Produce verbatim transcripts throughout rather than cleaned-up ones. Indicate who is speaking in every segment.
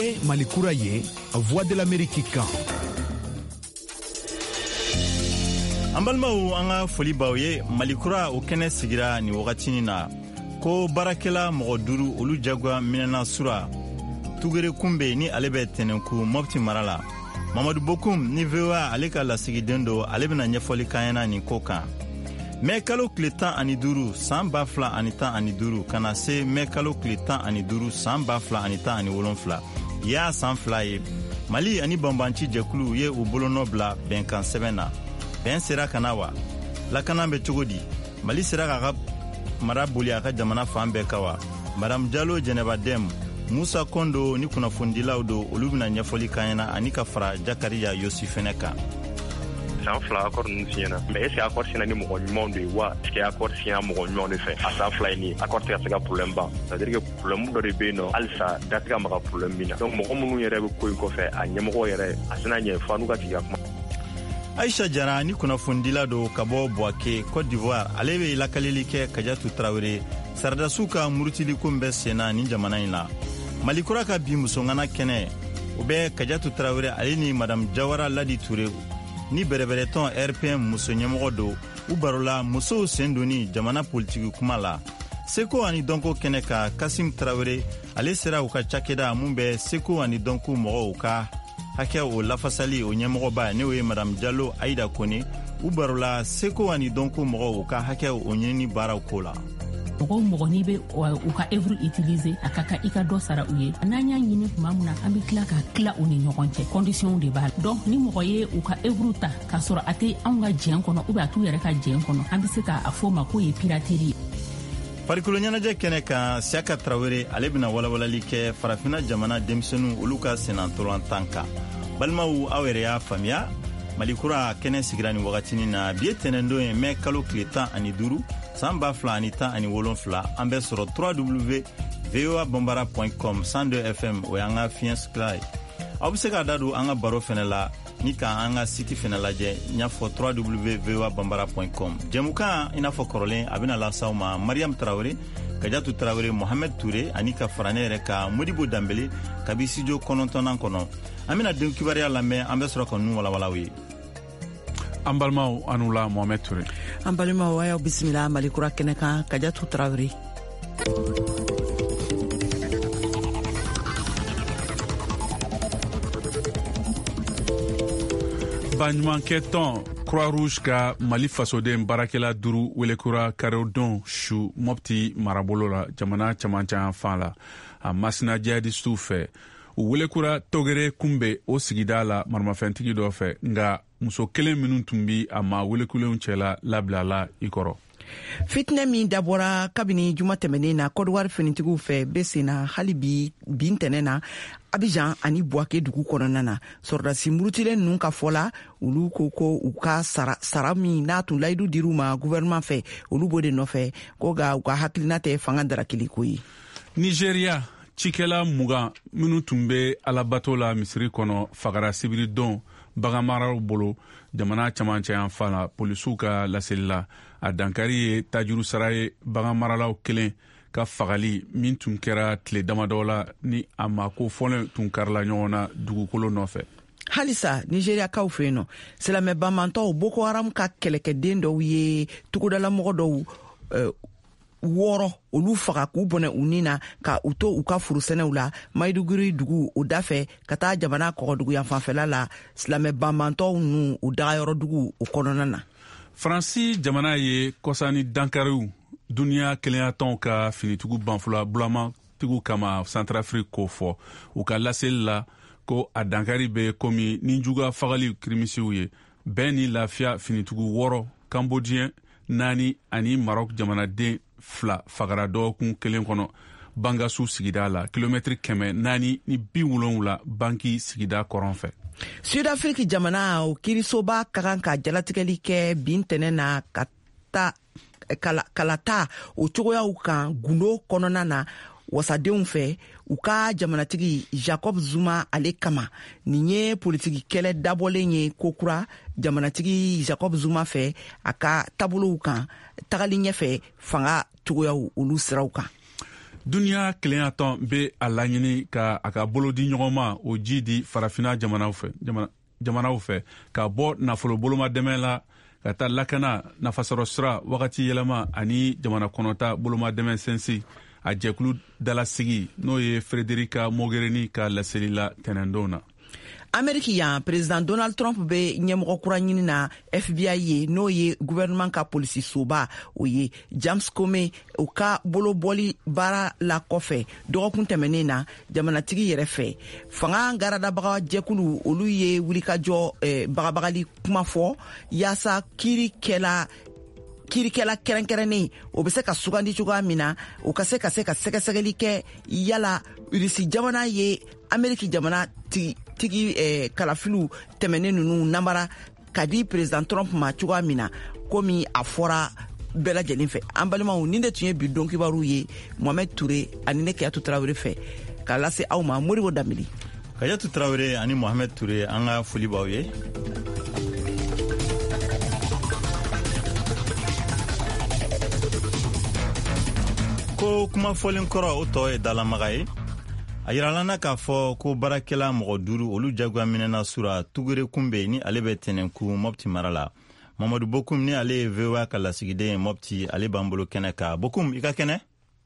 Speaker 1: ye Malikura ye Voix de l'Amérique kan.
Speaker 2: Ambalmaou anga foli bawye Malikura o kene sigira ni wagatini na ko barakela mogo duru olu jagwa minana sura tugere kumbe ni alebe tenenku mopti marala Mamadou Bokoum ni vewa ale ka lasigi dendo ale bena ɲɛfɔli kanyana ni ko kan mɛ kalo tile tan ani duru san ba fila ani tan ani duru kana se mɛ kalo tile tan ani duru san ba fila ani tan ani wolonfila y'a san fila ye Mali ani banbanci jɛkulu ye u bolonɔ bila bɛnkan sɛbɛn na bɛn sera kana wa lakana bɛ cogo di Mali sera k'a ka mara boli a ka jamana fan bɛɛ ka wa Madame Diallo Jɛnɛba Dɛm Musa Kondo ni kunnafonidilaw do olu bena ɲɛfɔli kanyana ani ka fara Jakariya Yosi fɛnɛ kan
Speaker 3: san fila accord ninnu siɲɛna mais est ce que accord siɲɛna ni mɔgɔ ɲumanw de ye wa est ce que accord siɲɛna mɔgɔ ɲumanw de fɛ a san fila ye nin accord tɛ ka se ka problème ban c'est à dire que problème dɔ de bɛ yen nɔ halisa da tɛ ka maga problème min na donc mɔgɔ minnu yɛrɛ bɛ ko in kɔfɛ a ɲɛmɔgɔ yɛrɛ a tɛna ɲɛ fɔ n'u ka tigi ka kuma.
Speaker 2: Aisha Jara ni kunnafonidila do ka bɔ Buake Côte d'Ivoire ale bɛ lakaleli kɛ Kajatu Traoré Saradasiw ka murutiliko bɛ senna ni jamana in la Malikura ka bi musongana kɛnɛ o bɛ Kajatu Traoré ale ni Madame Jawara Ladi Touré ni bɛrɛbɛrɛtɔn R P M muso ɲɛmɔgɔ do u barola musow sen doni jamana politiki kuma la Seko ani Donko kɛnɛ ka Kasim Traoré ale sera u ka cakɛda mun bɛ Seko ani Donko mɔgɔw ka hakɛ o lafasali o ɲɛmɔgɔba ne ye Madame Diallo Aïda Kone u barola Seko ani Donko mɔgɔw ka hakɛ o ɲinini baaraw ko la
Speaker 4: mɔgɔw mɔgɔ n'i bɛ u ka œuvre utiliser a ka kan I ka dɔ sara u ye n'an y'a ɲini tuma min na an bɛ tila ka tila u ni ɲɔgɔn cɛ condition de b'a la donc ni mɔgɔ ye u ka œuvre ta k'a sɔrɔ a tɛ anw ka jɛn kɔnɔ ou bien a t'u yɛrɛ ka jɛn kɔnɔ an bɛ se k'a fɔ ma k'o ye piraterie ye.
Speaker 2: Farikolo ɲɛnajɛ kɛnɛ kan Siaka Traoré ale bena walawalali kɛ farafina jamana denmisɛnninw olu ka senantolantan kan balimaw aw yɛrɛ y'a faamuya Malikura kɛnɛ sigira ni wagatini na bi ye tɛnɛndon ye mɛ kalo tile tan ani duru san ba fila ani tan ani wolonfila an bɛ sɔrɔ w w w point v o a bambara point com cent deux F M o y'an ka fiɲɛ sira ye aw bɛ se k'a da don an ka baro fɛnɛ la ni ka an ka siti fɛnɛ lajɛ n y'a fɔ w w w point v o a bambara point com jɛmukan i n'a fɔ kɔrɔlen a bɛna lasaw ma Mariam Traoré Kajatu Traoré Mohamed Touré ani ka fara ne yɛrɛ ka Modibo Dambele kabi studio kɔnɔntɔnnan kɔnɔ an bɛna den kibaruya lamɛn an bɛ sɔrɔ ka ninnu walawalaw ye
Speaker 5: an balimaw an'u la Mohamed Touré
Speaker 6: an balimaw a y'aw bisimila Malikura kɛnɛ kan Kajatu Traoré
Speaker 5: baɲumankɛ tɔn Croix-Rouge ka Mali fasoden baarakɛla duru welekura kareodon su Mopti marabolo la jamana camancɛ fan la a masina jihadistu fɛ u welekura togere kunbe o sigida la maramafɛntigi dɔ fɛ nga muso kelen minnu tun bi a ma welekulenw cɛla labilala i kɔrɔ
Speaker 6: fitinɛ min dabɔra kabini juma tɛmɛnen na kɔdiwari finitigiw fɛ bɛ senna hali bi bi ntɛnɛ na Abidjan ani Buake dugu kɔnɔna na sɔrɔdasi murutilen ninnu ka fɔ la olu ko ko u ka sara, sara min n'a tun layidu dir'u ma gouvernement fɛ olu b'o de nɔfɛ ko ga u ka hakilina tɛ fanga darakili ko ye.
Speaker 5: Nigeria cikɛla mugan minnu tun bɛ alabato la misiri kɔnɔ fagara sibiri don baganmaraw bolo jamana camancɛ yan fan la polisiw ka laseli la a dankari ye tajuru sara ye baganmaralaw kelen ka fagali min tun kɛra tile damadɔ la ni a ma ko fɔlɔ tun karila ɲɔgɔn na dugukolo nɔfɛ.
Speaker 6: Halisa Nigeriakaw fɛ yen nɔ silamɛ bamantɔw Boko Haram ka kɛlɛkɛden dɔw ye tugudalamɔgɔ dɔw uh, wɔɔrɔ olu faga k'u bɔnɛ u ni na ka u to u ka furusɛnɛw la Maiduguri dugu o dafɛ ka taa jamana kɔgɔdugu yan fanfɛla la silamɛ bamantɔw nu u dagayɔrɔ dugu o kɔnɔna na.
Speaker 5: Faransi jamana ye kɔsani dankariw duniya kelenya tɔnw ka finitugu banfula bulamatigiw kama Centrafrique ko fɔ u ka laseli la ko a dankari bɛ komi ni juga fagali kirimisiw ye bɛɛ ni lafiya finitugu wɔɔrɔ Cambodien naani ani Maroc jamanaden fila fagara dɔgɔkun kelen kɔnɔ Bangasu sigida la kilomɛtiri kɛmɛ naani ni bi wolonwula Banki sigida kɔrɔn fɛ.
Speaker 6: Sud-Afrique jamana o kiirisoba ka kan ka jalatigɛli kɛ bi ntɛnɛ na ka taa kala, kalata o cogoyaw kan gundo kɔnɔna na wasadenw fɛ u ka jamanatigi Jacob Zuma ale kama nin ye politiki kɛlɛ dabɔlen ye kokura jamanatigi Jacob Zuma fɛ a ka tabolow kan tagali ɲɛfɛ fanga cogoyaw olu siraw kan.
Speaker 5: duniya kelenya tɔn be a laɲini ka a ka bolo di ɲɔgɔn ma o ji di farafina jamanaw fɛ jamana jamanaw fɛ ka bɔ nafolo bolomadɛmɛ la ka taa lakana nafasɔrɔ sira wagati yɛlɛma ani jamana kɔnɔta bolomadɛmɛ sɛnsi a jɛkulu dalasigi n'o ye Frederica Mogherini ka laseli la tɛnɛndon na.
Speaker 6: Ameriki yan president Donald Trump be ɲɛmɔgɔ kura ɲini na F B I ye n'o ye gouvernement ka polisi soba o ye James Comey o ka bolobɔli baara la kɔfɛ dɔgɔkun tɛmɛnen na jamanatigi yɛrɛ fɛ fanga garadabaga jɛkulu olu ye wulikajɔ eh, bagabagali kuma fɔ yaasa kiiri kɛla kiirikɛla kɛrɛnkɛrɛnnen o be se ka sugandi cogoya min na o ka se ka se ka sɛgɛsɛgɛli kɛ yala Rusi jamana ye Ameriki jamana tigi, tigi eh, kalafiliw tɛmɛnen nunu namara ka di president Trump ma cogoya min na komi a fɔra bɛɛ lajɛlen fɛ. An balimaw nin de tun ye bi don kibaru ye Mohamed Touré ani ne Keyatu Tarawele fɛ ka lase aw ma Moribo Damili.
Speaker 2: Keyatu Tarawele ani Mohamed Touré an ka foli b'aw ye. Ko kuma fɔlen kɔrɔ o tɔ ye dalamaga ye a yiralana k'a fɔ ko baarakɛla mɔgɔ duuru olu jagoya minɛna sura tugure kunbe ni ale bɛ tɛnɛnku Mopti mara la. Mamadu Bokum ni ale ye V O A ka lasigiden Mopti ale b'an bolo kɛnɛ ka. Bokum i ka kɛnɛ?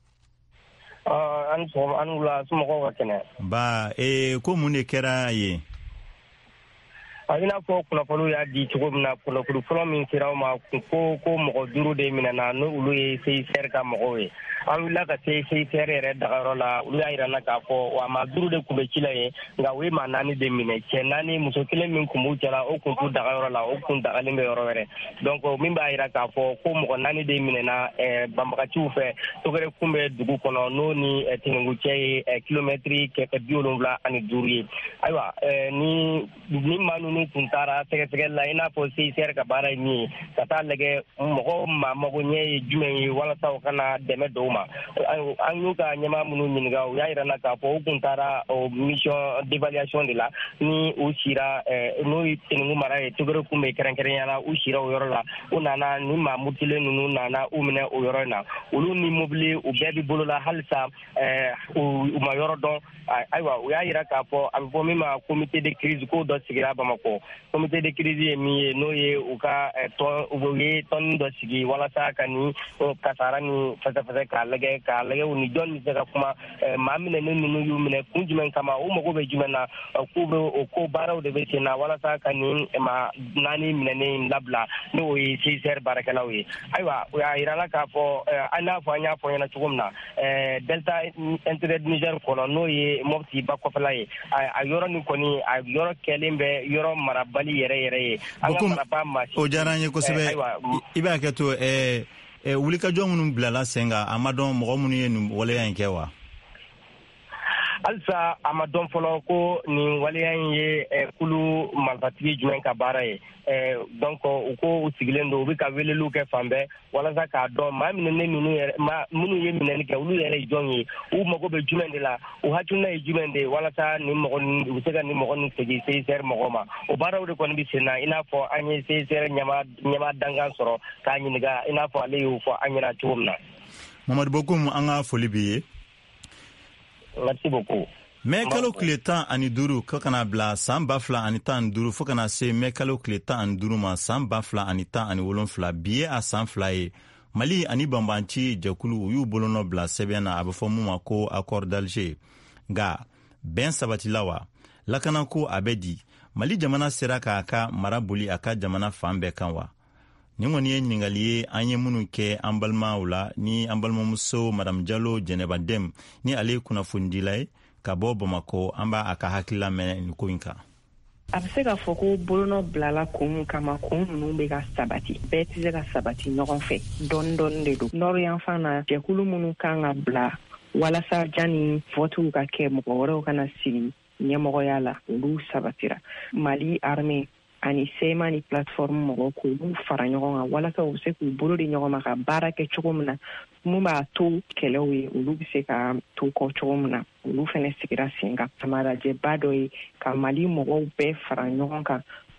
Speaker 7: An sɔgɔma an wula somɔgɔw ka kɛnɛ.
Speaker 2: Ba ee ko mun de kɛra ye?
Speaker 7: A bɛna fɔ kunnafoniw y'a di cogo min na kunnafoni fɔlɔ min sera aw ma ko ko mɔgɔ duuru de minɛna n'olu ye C I C R ka mɔgɔw ye. An wulila ka se C I C R yɛrɛ dagayɔrɔ la olu y'a yirana k'a fɔ wa maa duuru de tun bɛ ci la ye nka u ye maa naani de minɛ cɛ naani muso kelen min tun b'u cɛla o tun t'u dagayɔrɔ la o tun dagalen bɛ yɔrɔ wɛrɛ donc min b'a yira k'a fɔ ko mɔgɔ naani de minɛna banbagaciw fɛ togɛrɛ kun bɛ dugu kɔnɔ n'o ni tɛnɛngucɛ ye kilomɛtiri kɛmɛ bi wolonwula ani duuru ye ayiwa ni ni maa ninnu tun taara sɛgɛsɛgɛli la i n'a fɔ C I C R ka baara ye min ye ka taa lajɛ mɔgɔ maa mago ɲɛ ye jumɛn ye walasa u kana dɛmɛ dɔw ma an y'u ka ɲɛmaa minnu ɲininka u y'a yirana k'a fɔ u tun taara mission d'évaluation de la ni u sira n'o ye Tɛnɛngu mara ye togɛrɛ kun bɛ kɛrɛnkɛrɛnyala u sira o yɔrɔ la u nana ni maa mutilen ninnu nana u minɛ o yɔrɔ in na olu ni mobili u bɛɛ bɛ bolo la halisa u ma yɔrɔ dɔn ayiwa u y'a yira k'a fɔ a bɛ fɔ min ma comité de crise ko dɔ sigira Bamakɔ comité de crise ye min ye n'o ye u ka tɔn u ye tɔn dɔ sigi walasa ka ni kasara ni fɛsɛfɛsɛ k'a lajɛ k'a lajɛ u ni jɔn bɛ se ka kuma maa minɛnen ninnu y'u minɛ kun jumɛn kama u mago bɛ jumɛn na k'u bɛ o ko baaraw de bɛ sen na walasa ka ni maa naani minɛnen labila n'o ye C I C R baarakɛlaw ye ayiwa u y'a yirala k'a fɔ an n'a fɔ an y'a fɔ ɲɛna cogo min na Delta Intérêt Niger kɔnɔ n'o ye Mopti ba kɔfɛla ye a yɔrɔ nin kɔni a yɔrɔ kɛlen bɛ yɔrɔ marabali yɛrɛ yɛrɛ ye an ka maraba maa
Speaker 2: o diyara an ye kosɛbɛ i b'a kɛ to ɛɛ wulikajɔ minnu bilala sen kan a ma dɔn mɔgɔ minnu ye nin waleya in kɛ wa?
Speaker 7: Halisa a ma dɔn fɔlɔ ko nin waleya in ye kulu marifatigi jumɛn ka baara ye donc u ko u sigilen don u bɛ ka weleliw kɛ fan bɛɛ walasa k'a dɔn maa minɛnen ninnu yɛrɛ maa minnu ye minɛni kɛ olu yɛrɛ ye jɔn ye u mago bɛ jumɛn de la u hakilina ye jumɛn de ye walasa nin mɔgɔ nin u bɛ se ka nin mɔgɔ nin segin C I C R mɔgɔw ma o baaraw de kɔni bɛ sen na i n'a fɔ an ye C I C R ɲɛmaa ɲɛmaa dankan sɔrɔ k'a ɲininka i n'a fɔ ale y'o fɔ an ɲɛna cogo min na.
Speaker 2: Mamadu Bokum an ka foli b'i ye.
Speaker 7: Merci beaucoup.
Speaker 2: Mɛ kalo tile tan ani duuru ka kana bila san ba fila ani tan ani duuru fo kana se mɛ kalo tile tan ani duuru ma san ba fila ani tan ani wolonfila bi ye a san fila ye Mali ani banbanci jɛkulu u y'u bolonɔ bila sɛbɛn na a bɛ fɔ mun ma ko accord d'Alger nka bɛn sabatila wa lakana ko a bɛ di Mali jamana sera k'a ka mara boli a ka jamana fan bɛɛ kan wa nin kɔni ye ɲininkali ye an ye minnu kɛ an balimaw la ni an balimamuso Madame Jalo Jɛnɛba Dem ni ale ye kunnafonidila ye ka bɔ Bamakɔ an b'a a ka hakilila mɛn nin ko in kan.
Speaker 8: A bɛ se ka fɔ ko bolonɔ bilala kun min kama kun ninnu bɛ ka sabati bɛɛ tɛ se ka sabati ɲɔgɔn fɛ dɔɔni dɔɔni de don nɔri yanfan na jɛkulu minnu kan ka bila walasa janni votiw ka kɛ mɔgɔ wɛrɛw kana sigi ɲɛmɔgɔya la olu sabatira Mali armée ani sema ni plateforme mɔgɔ k'olu fara ɲɔgɔn kan walasa u bɛ se k'u bolo di ɲɔgɔn ma ka baara kɛ cogo min na mun b'a to kɛlɛw ye olu bɛ se ka to kɔ cogo min na olu fana sigira sen kan samarajɛba dɔ ye ka Mali mɔgɔw bɛɛ fara ɲɔgɔn kan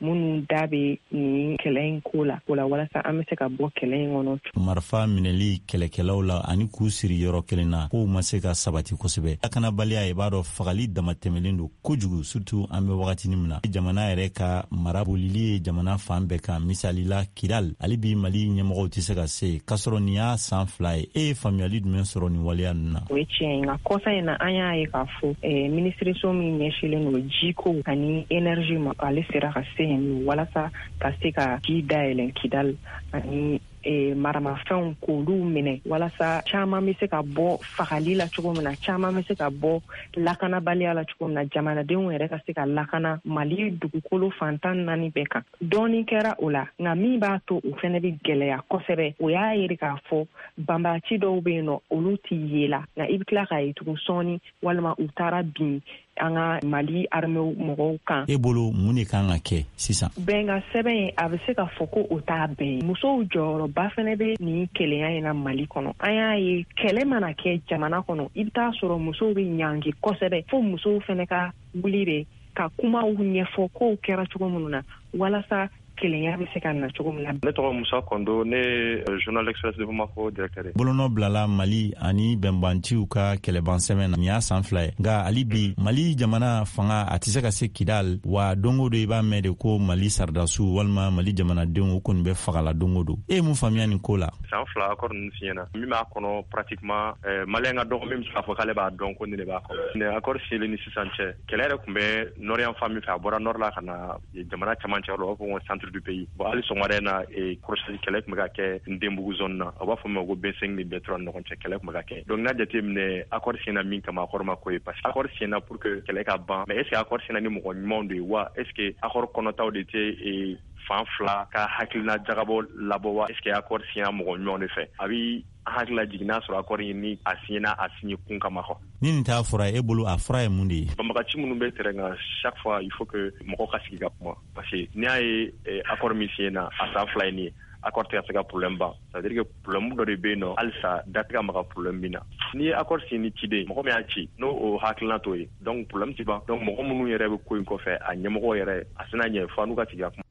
Speaker 8: minnu da bɛ nin kɛlɛ in ko la o la walasa an bɛ se ka bɔ kɛlɛ in kɔnɔ.
Speaker 2: Marifa minɛli kɛlɛkɛlaw la ani k'u siri yɔrɔ kelen na k'o ma se ka sabati kosɛbɛ. Lakanabaliya i b'a dɔn fagali damatɛmɛlen don kojugu surtout an bɛ wagatinin min na. Jamana yɛrɛ ka mara bolili ye jamana fan bɛɛ kan. Misali la Kidal hali bi Mali ɲɛmɔgɔw tɛ se ka se k'a sɔrɔ nin y'a san fila ye. E ye faamuyali jumɛn sɔrɔ nin waleya ninnu na?
Speaker 8: O ye tiɲɛ ye nka kɔsa in na an y'a ye k'a fɔ minisiriso min ɲɛsinnen don jiko ani énergie ma ale sera ka se yen walasa ka se ka ji dayɛlɛn Kidal ani maramafɛnw k'olu minɛ walasa caman bɛ se ka bɔ fagali la cogo min na, caman bɛ se ka bɔ lakanabaliya la cogo min na, jamanadenw yɛrɛ ka se ka lakana Mali dugukolo fantan naani bɛɛ kan. Dɔɔni kɛra o la nka min b'a to o fɛnɛ bɛ gɛlɛya kosɛbɛ o y'a yiri k'a fɔ banbaaci dɔw bɛ yen nɔ olu tɛ yela nka i bɛ tila k'a ye tugun sɔɔni walima u taara bin an ka Mali armée mɔgɔw kan. E bolo mun de kan ka kɛ sisan? Bɛnka sɛbɛn in a bɛ se ka fɔ ko o t'a bɛɛ ye. Musow jɔyɔrɔba fɛnɛ bɛ nin kelenya in na Mali kɔnɔ. An y'a ye kɛlɛ mana kɛ jamana kɔnɔ i bɛ taa sɔrɔ musow bɛ ɲangi kosɛbɛ fo musow fɛnɛ ka wuli de ka kumaw ɲɛfɔ kow kɛra cogo minnu na walasa kelenya bɛ se ka na cogo min na.
Speaker 3: Ne tɔgɔ Musa Kondo, ne Journal Express de Bamako directeur.
Speaker 2: Bolonɔ bilala Mali ani bɛnbanciw ka kɛlɛban sɛmɛn na nin y'a san fila ye nka hali bi Mali jamana fanga a tɛ se ka se Kidal wa dongo do i b'a mɛn de ko Mali saridasiw walima Mali jamanadenw u kɔni bɛ fagala dongo do. E ye mun faamuya nin ko la?
Speaker 3: San fila accord ninnu siɲɛna min b'a kɔnɔ pratiquement Malien ka dɔgɔ min bɛ se k'a fɔ k'ale b'a dɔn ko nin de b'a kɔnɔ. Nin accord signé ni sisan cɛ kɛlɛ yɛrɛ tun bɛ nord yan fan min fɛ a bɔra nord la ka na jamana camancɛ la o b'a fɔ ko centre du pays. Bon hali sɔgɔmada in na kɔrɔsiyɛnni kɛlɛ tun bɛ ka kɛ Ndenbugu zone na a b'a fɔ ma ko B cinq ni B trois ni ɲɔgɔn cɛ kɛlɛ tun bɛ ka kɛ. Donc n'a jateminɛ accord signé min kama accord ma ko ye parce que accord signé pour que kɛlɛ ka ban mais est ce que accord signé ni mɔgɔ ɲumanw de ye wa est ce que accord kɔnɔtaw de tɛ fan fila ka hakilina jagabɔ labɔ wa est ce que accord signé mɔgɔ ɲumanw de fɛ a bi hakilila jigin n'a sɔrɔ accord ni a signé a signé kun kama kɔ. Ni nin t'a fɔra e bolo a fɔra ye mun de ye? Banbagaci minnu bɛ terrain kan chaque fois il faut que mɔgɔ ka sigi ka kuma parce que n'i y'a ye accord min signé na a san fila ye nin ye accord tɛ ka se ka problème ban c'est à dire que problème dɔ de bɛ yen nɔ halisa da tɛ ka maga problème min na. N'i ye accord signé ni ciden mɔgɔ min y'a ci n'o o hakilina t'o ye donc problème tɛ ban donc mɔgɔ minnu yɛrɛ bɛ ko in kɔfɛ a ɲɛmɔgɔ yɛrɛ a sina ɲɛ fo n'u ka sigi ka kuma.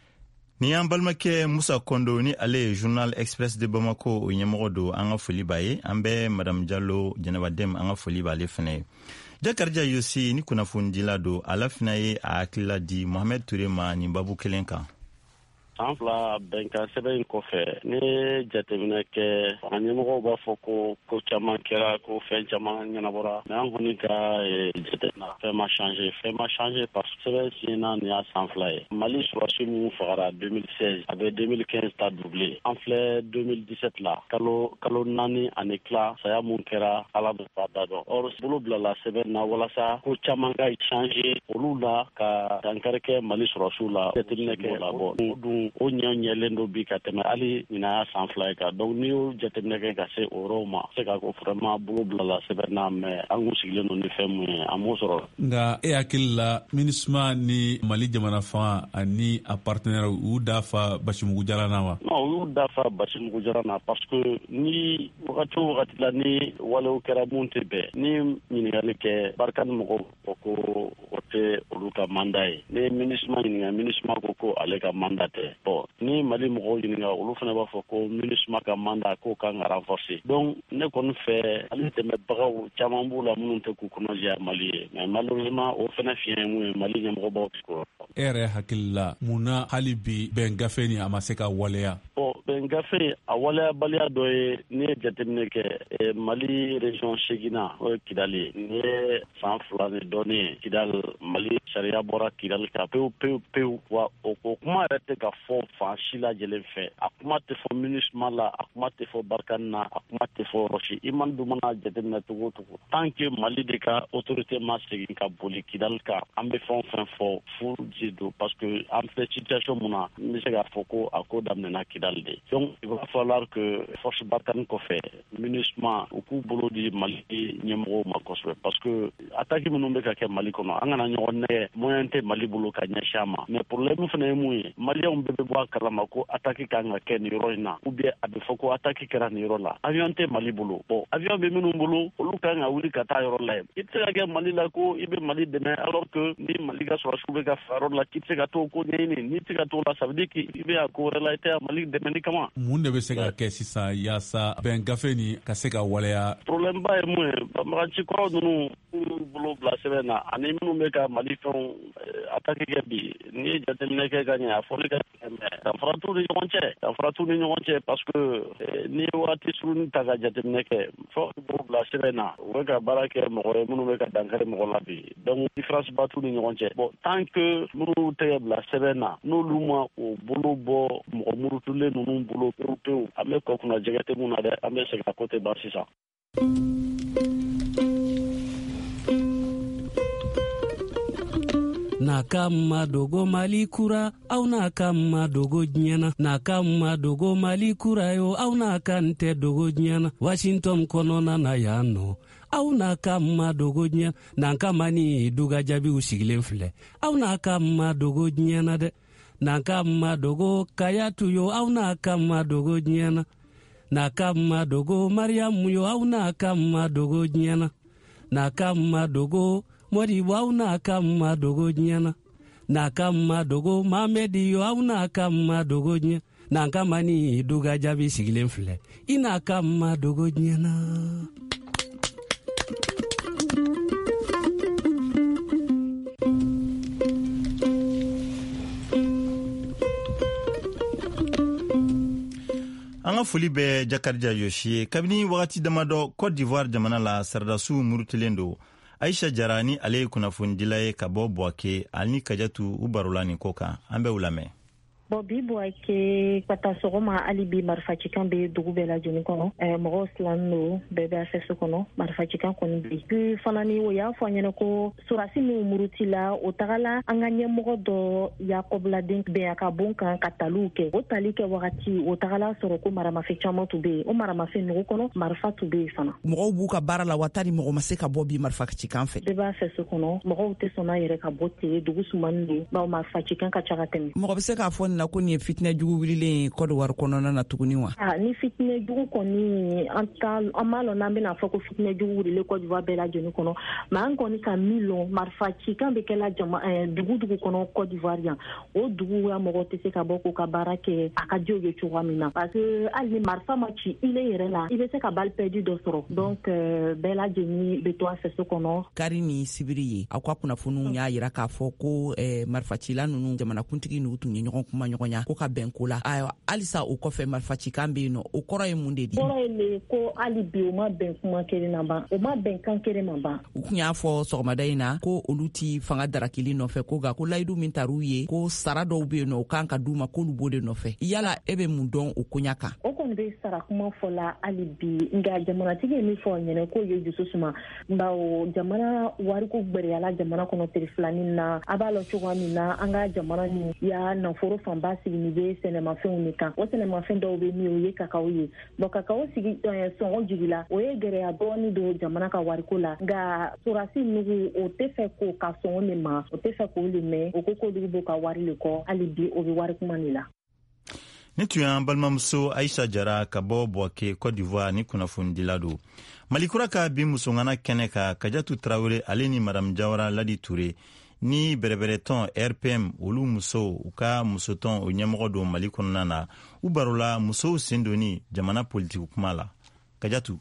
Speaker 3: Ni y'an balimakɛ Musa Kondo ni ale ye Journal Express de Bamako o ɲɛmɔgɔ don an ka foli b'a ye an bɛ Madame Diallo Jɛnɛba Dɛm an ka foli b'ale fɛnɛ ye. Jakarija Yosi ni kunnafonidila don ala fana ye a hakilila di Mohamed Touré ma nin babu kelen kan.
Speaker 9: San fila bɛnkan sɛbɛn in kɔfɛ ne jateminɛ kɛ fanga ɲɛmɔgɔw b'a fɔ ko ko caman kɛra ko fɛn caman ɲɛnabɔra mais an kɔni ka jateminɛ fɛn ma changé fɛn ma changé parce que sɛbɛn signé nin y'a san fila ye Mali surasi minnu fagara deux mille seize a bɛ deux mille quinze ta doublé an filɛ deux mille dix-sept la kalo kalo naani ani tila saya mun kɛra ala bɛ ba da dɔn or bolo bilala sɛbɛn na walasa ko caman ka changé olu la ka dankari kɛ Mali surasiw la jateminɛ kɛ la bɔ dun o ɲɛ ɲɛlen do bi ka tɛmɛ hali ɲinaya san fila ye kan donc n'i y'o jateminɛ kɛ ka se o yɔrɔw ma se ka ko vraiment bolo bilala sɛbɛn na mais an kun sigilen don ni fɛn mun ye an m'o sɔrɔ. Nka e hakili la MINUSMA ni Mali jamana fanga ani a partenaire u dafa Basimugu Jara na wa? Non u y'u dafa Basimugu Jara na parce que ni wagati o wagati la ni walew kɛra mun tɛ bɛn ni ɲininkali kɛ Barikani mɔgɔw fɔ ko o tɛ olu ka mandat ye ni MINUSMA ɲininka MINUSMA ko ko ale ka mandat tɛ. Bon ni Mali mɔgɔw ɲininka olu fana b'a fɔ ko MINUSMA ka mandat k'o kan ka renforcer donc ne kɔni fɛ hali dɛmɛbagaw caman b'u la minnu tɛ k'u kɔnɔ jɛya Mali ye mais malheureusement o fana fiɲɛ ye mun ye Mali ɲɛmɔgɔ b'aw kɔrɔ. E yɛrɛ hakili la mun na hali bi bɛn gafe ni a ma se ka waleya? Bon bɛn gafe a waleyabaliya dɔ ye n'i ye jateminɛ kɛ Mali région seginna o ye Kidal ye nin ye san fila ni dɔɔnin ye Kidal Mali sariya bɔra Kidal kan pewu pewu pewu wa o kuma yɛrɛ tɛ ka fɔ fan si lajɛlen fɛ a kuma tɛ fɔ MINUSMA la a kuma tɛ fɔ Barikani na a kuma tɛ fɔ yɔrɔ si i man dun mana jateminɛ cogo o cogo tant que Mali de ka autorité ma segin ka boli Kidal kan an bɛ fɛn o fɛn fɔ fu ji don parce que an filɛ situation mun na n bɛ se k'a fɔ ko a ko daminɛna Kidal de donc il va falloir que force Barikani kɔfɛ MINUSMA u k'u bolo di Mali ɲɛmɔgɔw ma kosɛbɛ parce que attaque minnu bɛ ka kɛ Mali kɔnɔ an kana ɲɔgɔn nɛgɛ moyen tɛ Mali bolo ka ɲɛsin a ma mais problème fana ye mun ye maliyɛnw bɛɛ bɛ bɔ a kalama ko attaque kan ka kɛ nin yɔrɔ in na ou bien a bɛ fɔ ko attaque kɛra nin yɔrɔ la avion tɛ Mali bolo bon avion bɛ minnu bolo olu kan ka wuli ka taa yɔrɔ la i tɛ se ka kɛ Mali la ko i bɛ Mali dɛmɛ alors que ni Mali ka sɔrɔsiw bɛ ka fa yɔrɔ la k'i tɛ se ka t'o ko ɲɛɲini n'i tɛ se ka t'o la ça veut dire que i bɛ a ko wɛrɛ la i tɛ Mali dɛmɛni kama.
Speaker 5: Mun de bɛ se ka kɛ sisan yaasa bɛn gafe ni ka se ka waleya?
Speaker 9: Problème ba ye mun ye banbagaci kɔrɔ ninnu bolo bila sɛbɛn na ani minnu bɛ ka Mali fɛnw attaque kɛ bi n'i ye jateminɛ kɛ ka ɲɛ a fɔli ka tɛmɛ danfara t'u ni ɲɔgɔn cɛ danfara t'u ni ɲɔgɔn cɛ parce que n'i ye waati suruni ta ka jateminɛ kɛ fɔ bolo bila sɛbɛn na u bɛ ka baara kɛ mɔgɔ ye minnu bɛ ka dankari mɔgɔ la bi donc différence ba t'u ni ɲɔgɔn cɛ bon tant que minnu tɛgɛ bila sɛbɛn na n'olu ma o bolo bɔ mɔgɔ murutulen ninnu bolo pewu pewu an bɛ kɔ kunna jɛgɛ tɛ mun na dɛ an bɛ segin a ko tɛ ban sisan.
Speaker 10: Naka madogo Mali kura au naka madogo nyana naka madogo Mali kura yo au naka nte dogo nyana Washington kono na na yano au naka madogo nyana nanka mani duga jabi usigilen filɛ au naka madogo nyana de naka madogo kayatu yo au naka madogo nyana naka madogo Mariam yo au naka madogo nyana naka madogo Mori wau na kama dogo nyana na kama dogo Mamedi yo au na kama dogo nyana na kama ni duga jabi sigilen filɛ ina kama dogo nyana.
Speaker 2: An ka foli bɛ Jakarija Yoshi ye kabini wagati damadɔ Côte d'Ivoire jamana la saradasiw murutilen don Aisha Jara ni ale ye kunnafonidila ye ka bɔ Buwake ani Kajatu u barola nin ko kan an bɛ u lamɛn.
Speaker 11: Bon bi Buwake ka taa sɔgɔma hali bi marifacikan bɛ dugu bɛɛ lajɛlen kɔnɔ mɔgɔw silannen don bɛɛ bɛ afɛsi kɔnɔ marifacikan kɔni bi puis fana ni o y'a fɔ an ɲɛna ko surasi min muruti la o tagala an ka ɲɛmɔgɔ dɔ Yakobladen bɛn a ka bon kan ka taliw kɛ o tali kɛ wagati o tagala sɔrɔ ko maramafɛn caman tun bɛ yen o maramafɛn nugu kɔnɔ marifa tun bɛ yen fana
Speaker 6: mɔgɔw b'u ka baara la watari mɔgɔ ma se ka bɔ bi marifacikan fɛ
Speaker 11: bɛɛ b'a afɛsi kɔnɔ mɔgɔw tɛ sɔn n'a yɛrɛ ka bɔ ten dugu sumanin don bawo marifacikan ka ca ka tɛmɛ
Speaker 6: mɔgɔ bɛ se k'a fɔ na ko nin ye fitinɛ jugu wililen Côte d'Ivoire kɔnɔna na tuguni wa?
Speaker 11: Ah, ni fitinɛ jugu kɔni an ta an m'a lɔn n'an bɛna fɔ ko fitinɛ jugu wililen Côte d'Ivoire bɛɛ lajɛlen kɔnɔ mais an kɔni ka min lɔn marifacikan bɛ kɛla jama dugu dugu kɔnɔ Côte d'Ivoire yan o dugu ya mɔgɔ tɛ se ka bɔ k'u ka baara kɛ a ka diw ye cogoya min na parce que hali ni marifa ma ci ile yɛrɛ la i bɛ se ka balle perdue dɔ sɔrɔ donc bɛɛ lajɛlen bɛ to a fɛso kɔnɔ.
Speaker 6: Kari ni Sibiri ye aw ka kunnafoniw y'a yira k'a fɔ ko marifacila ninnu jamanakuntigi n'u tun ye ɲɔgɔn kuma ɲɔgɔnya ko ka bɛn ko la ayiwa halisa o kɔfɛ marifacikan bɛ yen nɔ o kɔrɔ ye mun de di?
Speaker 11: Kɔrɔ ye le ko hali bi o ma bɛn kuma kelen na ban o ma bɛn kan kelen ma ban.
Speaker 6: U tun y'a fɔ sɔgɔmada in na ko olu ti fanga darakili nɔfɛ ko nka ko layidu min tar'u ye ko sara dɔw bɛ yen nɔ o kan ka d'u ma k'olu b'o de nɔfɛ yala e bɛ mun dɔn o koɲa kan?
Speaker 11: O kɔni bɛ sara kuma fɔ la hali bi nka jamanatigi ye min fɔ ɲɛna k'o ye dusu suma bawo jamana wariko gbɛrɛyala jamana kɔnɔ tile filanin na a b'a lɔ cogoya min na an ka jamana nin y'a nafolo fanba sigi nin bɛ sɛnɛmafɛnw de kan o sɛnɛmafɛn dɔw bɛ min o ye kakao ye bon kakao sigi sɔngɔ jigila o ye gɛrɛya dɔɔni don jamana ka wariko la nka surasi nugu o tɛ fɛ k'o ka sɔngɔ de ma o tɛ fɛ k'o de mɛn o ko k'olu b'o ka wari le kɔ hali bi o bɛ wari kuma de la.
Speaker 2: Ni tun y'an balimamuso Aisha Jara ka bɔ Buwake Côte d'Ivoire ni kunnafonidila don. Malikura ka bi musongana kɛnɛ ka Kajatu Tarawele ale ni Madame Jawara Ladi Ture ni bɛrɛbɛrɛtɔn R P M olu musow u ka musotɔn o ɲɛmɔgɔ don Mali kɔnɔna na u barola musow sen donni jamana politiki kuma la. Kajatu.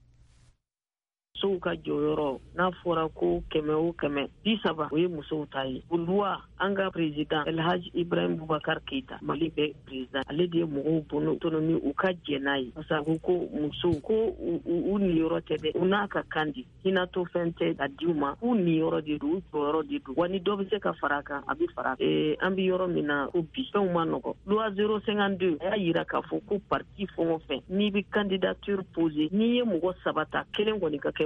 Speaker 8: Musow ka jɔyɔrɔ n'a fɔra ko kɛmɛ o kɛmɛ bi saba o ye musow ta ye. Luwa an ka président Elhaji Ibrahim Boubacar Keita Mali bɛ président ale de ye mɔgɔw bɔnɔ autonomie u ka jɛ n'a ye parce que ko musow ko u niyɔrɔ tɛ dɛ u n'a ka kan di hinɛtɔ fɛn tɛ a diw ma u niyɔrɔ de don u jɔyɔrɔ de don wa ni dɔ bɛ se ka fara kan a bɛ fara an bɛ yɔrɔ min na ko bi fɛnw ma nɔgɔ. Loi zéro cinquante-deux a y'a yira k'a fɔ ko parti fɛn o fɛn n'i bɛ candidature poser n'i ye mɔgɔ saba ta kelen kɔni ka kɛ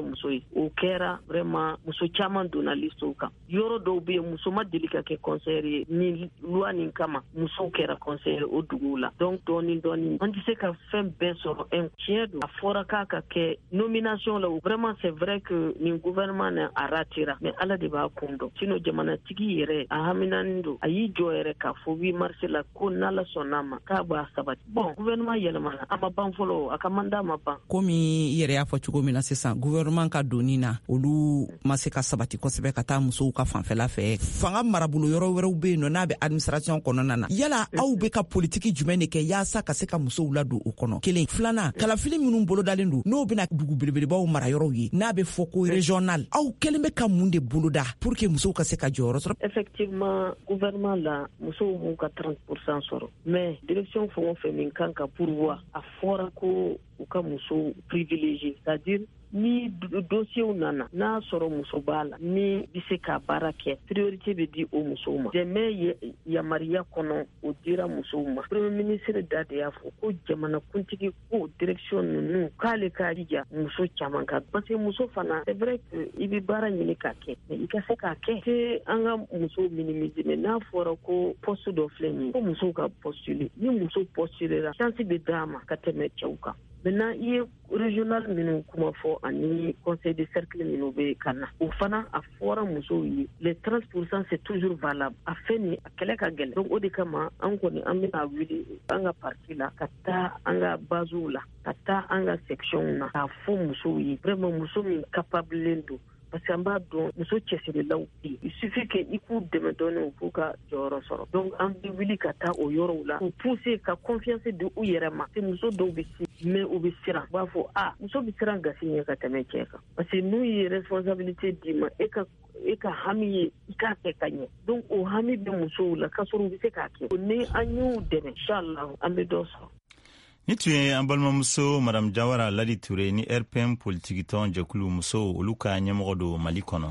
Speaker 8: muso ye o kɛra vraiment muso caman donna listew kan yɔrɔ dɔw be yen muso ma deli ka kɛ conseillère ye ni loi nin kama musow kɛra conseillère o duguw la donc dɔɔni dɔɔni an tɛ se ka fɛn bɛɛ sɔrɔ un tiɲɛ don a fɔra k'a ka kɛ nomination la vraiment c'est vrai que nin gouvernement na a ratira mais ala de b'a kun dɔn sinon jamanatigi yɛrɛ a haminanin don a y'i jɔ yɛrɛ k'a fɔ huit mars la ko n'ala sɔnn'a ma k'a b'a sabati bon gouvernement yɛlɛmana a ma ban fɔlɔ a ka mandat ma ban
Speaker 6: komi i yɛrɛ y'a fɔ cogo min na sisan gouvernement ka doni na olu ma se ka sabati kosɛbɛ ka taa musow ka fanfɛla fɛ fanga marabolo yɔrɔ wɛrɛw be yen nɔ n'a bɛ administration kɔnɔna na yala aw be ka politiki jumɛn de kɛ yaasa ka se ka musow ladon o kɔnɔ kelen filanan kalafili minnu bolodalen don n'o bena dugu belebelebaw mara yɔrɔw ye n'a be fɔ ko regional aw kelen be ka mun de boloda pour que musow ka se ka jɔyɔrɔ sɔrɔ
Speaker 8: effectivement gouvernement la musow m'u ka trente pour cent sɔrɔ mais direction fɛn o fɛn min kan ka pourvoir a fɔra ko u ka musow privilégié c'est-à-dire ni dossier nana n'a sɔrɔ muso b'a la ni bi se ka baara kɛ priorité bɛ di o musow ma dɛmɛ yamariya kɔnɔ o dira musow ma premier ministre da de y'a fɔ ko jamana kuntigi ko direction ninnu k'ale k'a jija muso caman ka parce que muso fana c'est vrai que i bɛ baara ɲini k'a kɛ mais i ka se k'a kɛ te an ka musow minimiser mais n'a fɔra ko poste dɔ filɛ nin ye ko musow ka postuler ni muso postulera chance bɛ d'a ma ka tɛmɛ cɛw kan maintenant i ye régional minnu kuma fɔ ani conseil de cercle minnu bɛ ka na o fana a fɔra musow ye les trente pour cent c'est toujours valable a fɛn nin a kɛlɛ ka gɛlɛn donc o de kama an kɔni an bɛna wuli an ka parti la ka taa an ka basew la ka taa an ka section na k'a fɔ musow ye vraiment muso min capable don parce que an b'a dɔn muso cɛsirilaw bɛ yen il suffit que i k'u dɛmɛ dɔɔnin u k'u ka jɔyɔrɔ sɔrɔ donc an bɛ wuli ka taa o yɔrɔw la k'u pousser ka confiance di u yɛrɛ ma c'est muso dɔw bɛ se mais u bɛ siran u b'a fɔ ah muso bɛ siran gasi ɲɛ ka tɛmɛ cɛ kan parce que n'u ye responsabilité d'i ma e ka e ka hami ye i k'a kɛ ka ɲɛ donc o hami bɛ musow la k'a sɔrɔ u bɛ se k'a kɛ ni an y'u dɛmɛ inchallah an bɛ dɔ sɔrɔ.
Speaker 2: Ni tun ye an balimamuso Madame Jawara Ladi Ture ni R P M politique tɔn jɛkulu muso olu ka ɲɛmɔgɔ don Mali kɔnɔ.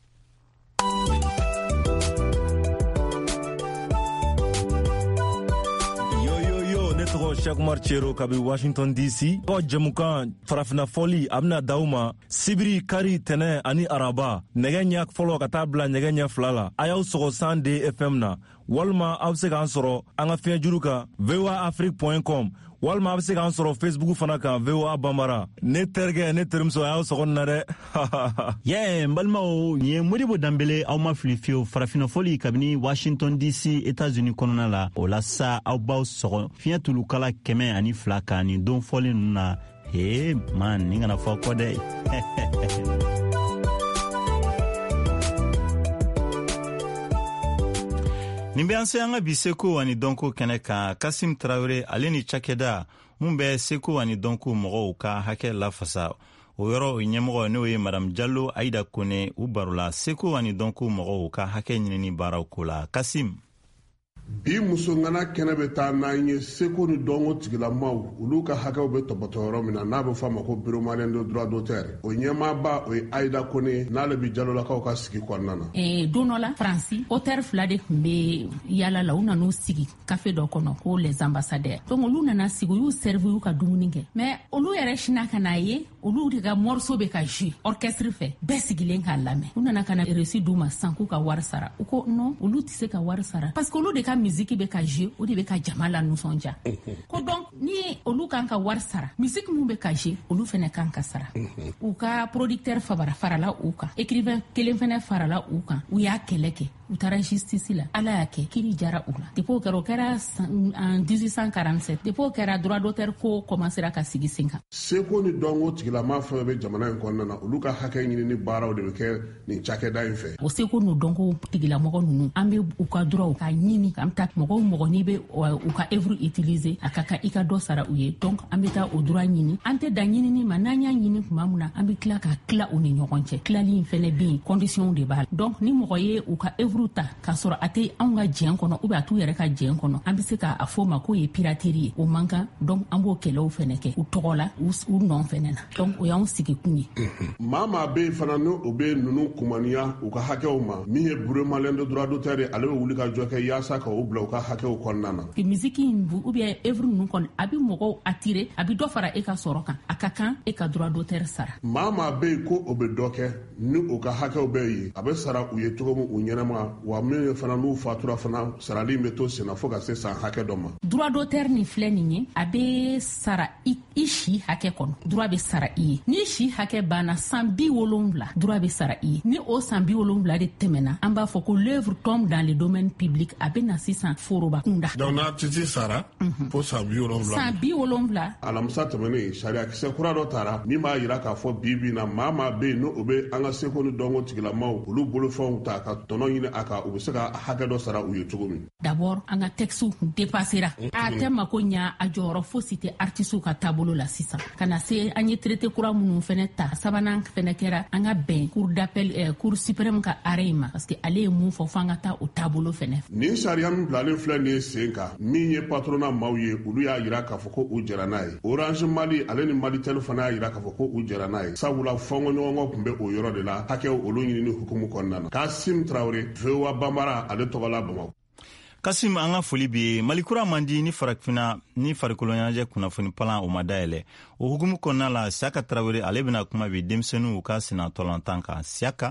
Speaker 12: tɔgɔ Shakumar Chero kabi Washington D C ko jamukan farafina fɔli a bɛna d'aw ma sibiri kari tɛnɛ ani araba nɛgɛ ɲɛ fɔlɔ ka taa bila nɛgɛ ɲɛ fila la a y'aw sɔgɔ cent deux F M na walima aw bɛ se k'an sɔrɔ an ka fiɲɛ juru kan v o a afrique point com walima a bɛ se k'an sɔrɔ Facebook fana kan V O A Bambara ne terikɛ ne terimuso a y'aw sɔgɔ na dɛ
Speaker 2: yeah n balimaw nin ye Modibo Danbele aw ma fili fiyewu farafinafɔli kabini Washington D C États-Unis kɔnɔna la o la sa aw b'aw sɔgɔ fiɲɛ tulukala kɛmɛ ani fila kan nin don fɔli ninnu na he man nin kana fɔ kɔ dɛ nin bɛ an se an ka bi seko ani dɔnko kɛnɛ kan Kasim Traore ale ni cakɛda mun bɛ seko ani dɔnko mɔgɔw ka hakɛ lafasa o yɔrɔ o ɲɛmɔgɔ n'o ye Madame Diallo Aïda Kone u barola seko ani dɔnko mɔgɔw ka hakɛ ɲinini baaraw ko la. Kasim
Speaker 13: bi muso ŋana kɛnɛ bɛ taa n'an ye seko ni dɔnko tigilamaw olu ka hakɛw bɛ tɔbɔtɔ yɔrɔ min na n'a bɛ fɔ a ma ko bureau malien de droit d'auteur o ɲɛmaaba o ye Aïda Kone n'ale bi Jalolakaw ka sigi kɔnɔna na.
Speaker 4: Eh, don dɔ la Faransi auteur fila de tun bɛ yala la u nan'u sigi café dɔ kɔnɔ ko les ambassadeurs donc olu nana sigi u y'u servi u ka dumuni kɛ mais olu yɛrɛ sina ka n'a ye olu de ka morceau bɛ ka jouer orchestre fɛ bɛɛ sigilen k'a lamɛn u nana ka na reçu d'u ma san k'u ka wari sara u ko non olu tɛ se ka wari sara parce que olu de ka musique bɛ ka jouer o de bɛ ka jama la nisɔndiya ko donc ni olu kan ka wari sara musique mun bɛ ka jouer olu fɛnɛ kan ka sara u ka producteur fabara farala u kan écrivain kelen fɛnɛ farala u kan u y'a kɛlɛ kɛ u taara justice la ala y'a kɛ kiri jara u la depuis o kɛra o kɛra en dix-huit cent quarante-sept depuis o kɛra droit d'auteur ko commencera ka sigi sen kan
Speaker 13: seko ni dɔnko tigilama fɛn bɛ jamana in kɔnɔna na olu ka hakɛ ɲini ni baaraw de bɛ kɛ nin cakɛda in fɛ
Speaker 4: o seko n'u dɔnko tigilamɔgɔ ninnu an bɛ u ka droit ka ɲini k'an ta mɔgɔw mɔgɔ n'i bɛ u ka œuvre utiliser a ka kan i ka dɔ sara u ye donc an bɛ taa o droit ɲini an tɛ dan ɲinini ma n'an y'a ɲini tuma min na an bɛ tila ka tila u ni ɲɔgɔn cɛ tilali in fɛnɛ bɛ yen condition de b'a la donc ni mɔgɔ ye u ka œuvre œuvre ta k'a sɔrɔ a tɛ anw ka jɛn kɔnɔ ou bien a t'u yɛrɛ ka jɛn kɔnɔ an be se k'a fɔ ma k'o ye piraterie ye o man kan donc an b'o kɛlɛw fɛnɛ kɛ u tɔgɔ la u nɔn fɛnɛ na donc o y'anw sigi kun ye
Speaker 13: maa maa be yen fana ni o be nunu kumaniya u ka hakɛw ma min ye bureau malien de droit d'auteur ye ale be wuli ka jɔ kɛ yaasa ka o bila u ka hakɛw kɔnɔna na
Speaker 4: misiki in ou bien œuvre nunu kɔni a be mɔgɔw attirer a be dɔ fara e ka sɔrɔ kan a ka kan e ka droit d'auteur sara
Speaker 13: maa maa be yen ko o be dɔ kɛ ni o ka hakɛw bɛ ye a be sara u ye cogo min u ɲɛnama wa min fana n'u fatura fana sarali be to senna fɔɔ ka se san hakɛ dɔ ma
Speaker 4: droit d'auteur ni filɛ nin ye a be sara i, i si hakɛ kɔnɔ droit be sara i ye ni si hakɛ banna san bi wolonwula droit be sara i ye ni o san bi wolonwula de tɛmɛna an b'a fɔ ko l'œuvre tombe dans le domaine public a be na sisan foroba kunda
Speaker 13: donc n'a titi sara fo san bi wolonwula
Speaker 4: san bi wolonwula
Speaker 13: alamisa tɛmɛnen sariya kisɛ kura dɔ tara min b'a yira k'a fɔ bibi na maa maa be yen n'o be an ka seko ni dɔnko tigilamaw olu bolofɛnw ta ka tɔnɔ ɲini a kan u be se ka hakɛ dɔ sara u ye cogo min
Speaker 4: d'abord an ka texte dépassera a tɛ mako ɲa a jɔyɔrɔ fosi tɛ artiste ka taabolo la sisan ka na se an ye traité kura minnu fɛnɛ ta sabanan fɛnɛ kɛra an ka bɛn cour d'appel eh, cour suprême ka arrêt ma parce que ale ye mun fɔ fo an ka taa o taabolo fɛnɛ
Speaker 13: nin sariya min bilalen filɛ nin ye sen kan min ye patronat maaw ye olu y'a yira k'a fɔ ko u jɛra n'a ye orange mali ale ni malitel fana y'a yira k'a fɔ ko u jɛra n'a ye sabula fɔnkɔɲɔgɔnkɔ tun bɛ o yɔrɔ de la hakɛw olu ɲinini hukumu kɔnɔna na kasim tarawele voa banbara ale tɔgɔla bamako
Speaker 2: kasim an ka foli bi malikura man di ni farakfina ni farikolo ɲɛnajɛ kunnafoni palan o ma dayɛlɛ o hukumu kɔnɔna la Siaka Tarawele ale bena kuma bi denmisɛnninw ka senatɔlantan kan Siaka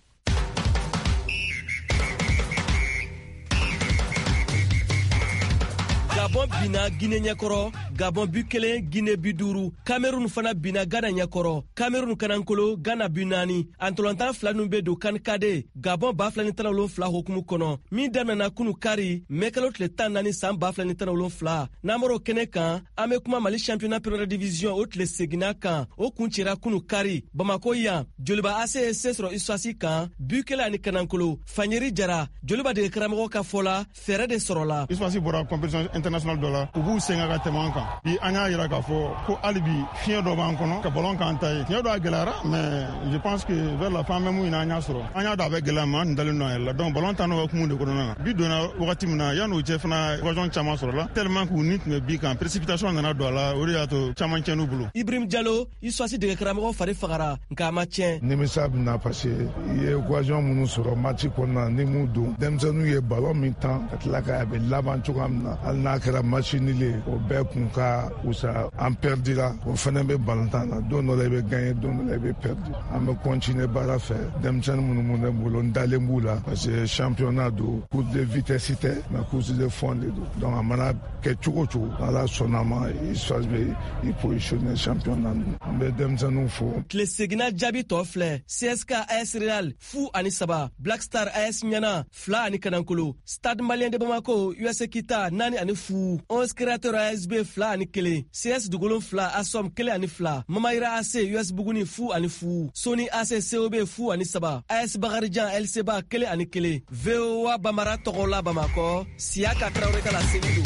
Speaker 14: Gabon bina Guinée ɲɛkɔrɔ Gabon bu kelen Guinée bi duuru Cameroun fana bina Ghana ɲɛkɔrɔ Cameroun kanankolo Ghana bu naani antɔlantan fila ninnu be don kan kade Gabon ba fila ni tan wolonwula hukumu kɔnɔ min daminɛna kunu kari mɛkalo tile tan naani san ba fila ni tan wolonwula n'amaro kɛnɛ kan an be kuma Mali championnat première division o tile segina kan o kun cira kunu kari Bamako yan joliba A C S sɔrɔ Issoisi kan bu kelen ani kanankolo Fanyeri Jara joliba dege karamɔgɔ ka fɔ la fɛɛrɛ de sɔrɔla
Speaker 15: Issoisi bɔra compétition international dɔ la u b'u senga ka tɛmɛ an kan bi an y'a yira k'a fɔ ko hali bi fiɲɛ dɔ b'an kɔnɔ ka ballon k'an ta ye fiɲɛ dɔ a gɛlɛyara mais je pense que vers la fin même ɲina an y'a sɔrɔ an y'a dɔn a bɛ gɛlɛya ma an dalen don a yɛrɛ la donc ballon tan n'o hukumu de kɔnɔna na bi donna wagati min na yan'o cɛ fana occasion caman sɔrɔla tellement k'u ni tun bɛ bi kan précipitation nana don a la o de y'a to caman tiɲɛn'u bolo
Speaker 14: Ibrahim Diallo Issoisi dege karamɔgɔ fari fagara nka a ma tiɲɛ
Speaker 16: nimisa bɛna parce que i ye occasion minnu sɔrɔ match kɔnɔna ni mun don denmisɛnninw ye ballon min tan ka tila ka a bɛ laban cogoya min na hali n'a kɛra match nul o bɛɛ kun ka usa an perdira o fana bɛ balontan na don dɔ la i bɛ gagner don dɔ la i bɛ perdu an bɛ continuer baara fɛ denmisɛnnin minnu minnu bɛ bolo n dalen b'u la parce que championnat don course de vitesse tɛ mais course de fond de don donc a mana kɛ cogo cogo n'ala sɔnna ma Issoisi bɛ i positionner championnat n bɛ denmisɛnninw fo.
Speaker 14: tile segina jaabi tɔ filɛ C S K A S Real fu ani saba Black Star A S Ɲana fila ani kanankolo Stade Malien de Bamako U S Kita naani ani fu onze créateur A S B fila ani kelen C S Dugolon fila Asom kelen ani fila Mamayira A C U S Buguni fu ani fu Soni A C C O B fu ani saba A S Bakarijan L C Ba kelen ani kelen V O A Bambara tɔgɔla Bamako Siaka Tarawele ka la segido.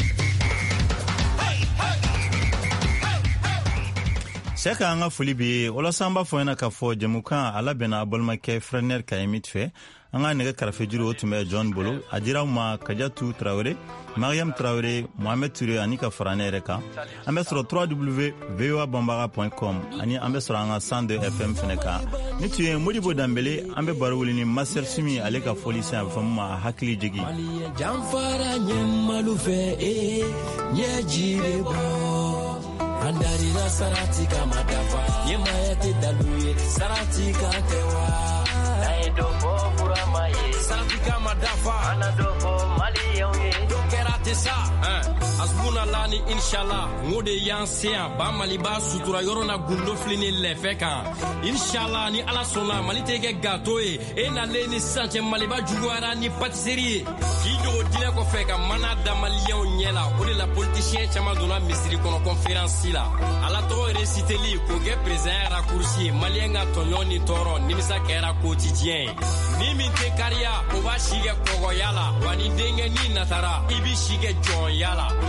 Speaker 2: Siaka an ka foli bi walasa an b'a fɔ ɲɛna k'a fɔ jɛmukan a labɛnna balimakɛ Frɛnɛr Kayemit fɛ an ka nɛgɛ karafe juru o tun bɛ John bolo a dira ma Kajatu Tarawele Mariam Tarawele Mohamed Touré ani ka fara ne yɛrɛ kan an bɛ sɔrɔ w w w point v o a banbaga point com ani an bɛ sɔrɔ an ka cent deux F M fɛnɛ kan ni tun ye Modibo Dambele an bɛ baro wuli ni Master Sumi ale ka foli sen a bɛ fɔ min ma hakili jigi
Speaker 17: janfara ɲɛmalu fɛ e ɲɛ jire bɔ andarira sarati kama dafa ɲɛmaya tɛ dalu ye sarati kan tɛ wa n'a ye dɔ fɔ burama ye sarati kama dafa ana dɔ fɔ maliyɛnw ye dɔ kɛra tɛ sa
Speaker 18: asbunallah ni inshallah ngo de y'an se yan ba mali b'a sutura yɔrɔ na gundo fili ni lɛfɛ kan inshallah ni ala sɔnna mali tɛ kɛ gato ye e nalen ni sisan cɛ maliba juguyara ni patisserie ye k'i jogo dinɛ kɔfɛ ka mana da maliyɛnw ɲɛ la o de la politisiyɛn caman donna misiri kɔnɔ conférence la ala tɔgɔ resiteli k'o kɛ président ya raccourci ye maliyɛn ka tɔɲɔ ni tɔɔrɔ nimisa kɛra quotidien ye ni min tɛ kariya o b'a si kɛ kɔgɔya la wa ni denkɛ ni natara i b'i si kɛ jɔnya la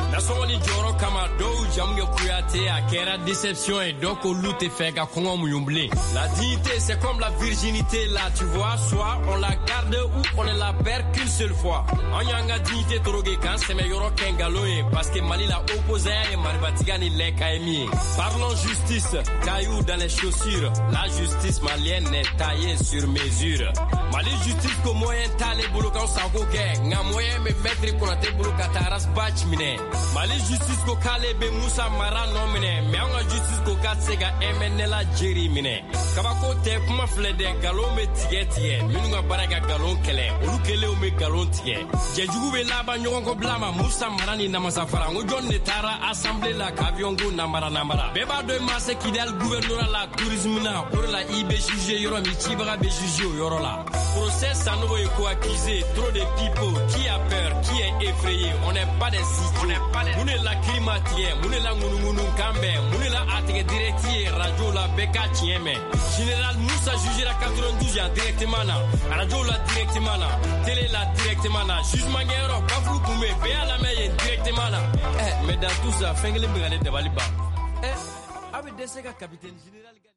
Speaker 18: nasɔngɔ ni jɔyɔrɔ kama dɔw jamu kɛ kuyate a kɛra déception ye donc olu tɛ fɛ ka kɔngɔ muɲu bilen. La dignité c'est comme la virginité là tu vois, soit on la garde ou on ne la perd qu'une seule fois. An y'an ka dignité toroge kan sɛmɛ yɔrɔ kɛ ngalon ye parce que Mali la opposé ye maribatiga ni lɛ ka ye min ye. Parlons justice, caillou dans les chaussures, la justice malienne est taillée sur mesure. Mali justice ko moyen t'ale bolo kan sago kɛ nga moyen me mettre Konate bolo ka taa ras batch minɛ. Mali justice ko k'ale be Musa Mara nɔ minɛ mais an ka justice ko k'a tɛ se ka M N L a jeri minɛ. Kabako tɛ kuma filɛ dɛ nkalon be tigɛ tigɛ minnu ka baara ka nkalon kɛlɛ olu kelenw be nkalon tigɛ. Jɛjugu be laban ɲɔgɔn ko bila ma Musa Mara ni Namasa Fara n ko jɔn de taara assemblée la ka avion ko namara namara. Bɛɛ b'a dɔn i ma se Kidal gouvernorat la tourisme na o de la i be jugé yɔrɔ min cibaga be jugé o yɔrɔ la. Procès Sanogo est co-accusé, trop de people, qui a peur, qui est effrayé, on n'est pas des cités. Moune la climatique, moune la ngounougounou kambe, moune la atige directier, radio la beka tieme. Général Moussa jugé la quatre-vingt-douze ans directement na, radio la directement na, télé la directement na, jugement guerre, baflou koumé, béa la meye directement na. Eh, mais dans tout ça, fengele mbegane de baliba. Eh, avec des ségas capitaine général.